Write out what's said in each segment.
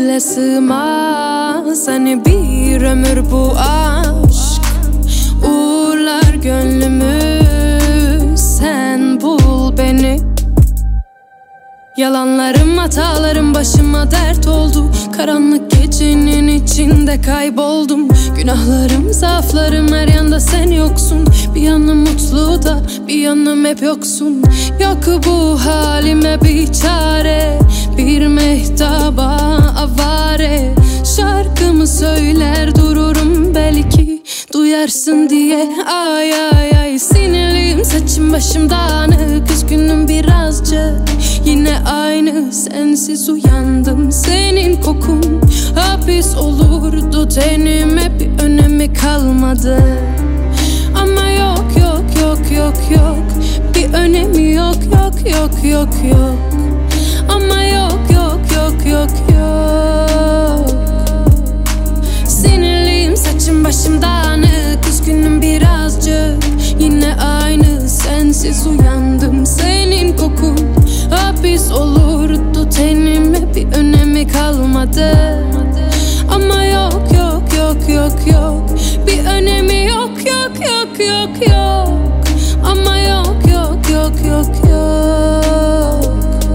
gönülle sığmaz hani bir ömür bu aşk. Uğurlar gönlümü, sen bul beni. Yalanlarım, hatalarım başıma dert oldu. Karanlık gecenin içinde kayboldum. Günahlarım, zaaflarım, her yanda sen yoksun. Bir yanım mutlu da bir yanım hep yoksun. Yok bu halime bir çare, bir mehtaba avare. Şarkımı söyler dururum, belki duyarsın diye. Ay ay ay, sinirliyim, saçım başım dağınık, üzgünüm birazcık. Yine aynı, sensiz uyandım. Senin kokun hapis olurdu tenime, bir önemi kalmadı. Ama yok yok yok yok yok, bir önemi yok yok yok yok yok. Ama yok yok yok yok yok. Sinirliyim, saçım başım dağınık, üzgünüm birazcık. Yine aynı, sensiz uyandım. Senin kokun hapis olurdu tenime, bir önemi kalmadı. Ama yok yok yok yok yok, bir önemi yok yok yok yok yok. Ama yok yok yok yok yok.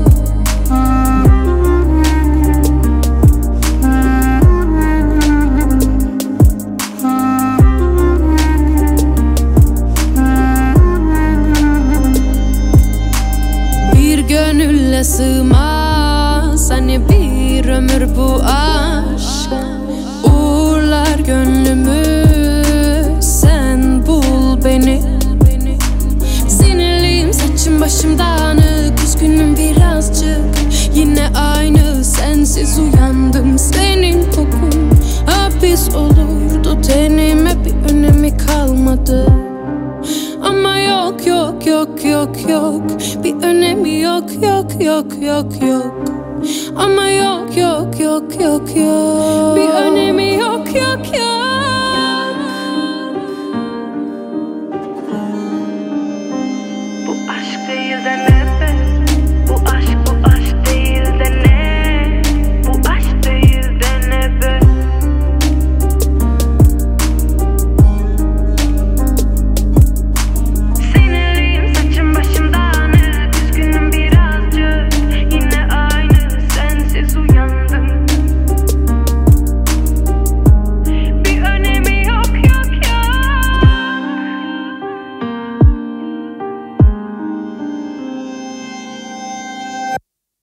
Bir gönülle sığmaz hani bir ömür bu aşk. Uğurlar gönlümü, sen bul beni. Sinirliyim, saçım başım dağınık, üzgünüm birazcık. Yine aynı, sensiz uyandım. Senin kokun hapis olurdu tenime, bir önemi kalmadı. Ama yok yok yok yok yok, bir önemi yok yok yok yok yok. Ama yok yok yok yok yok, bir önemi yok yok yok.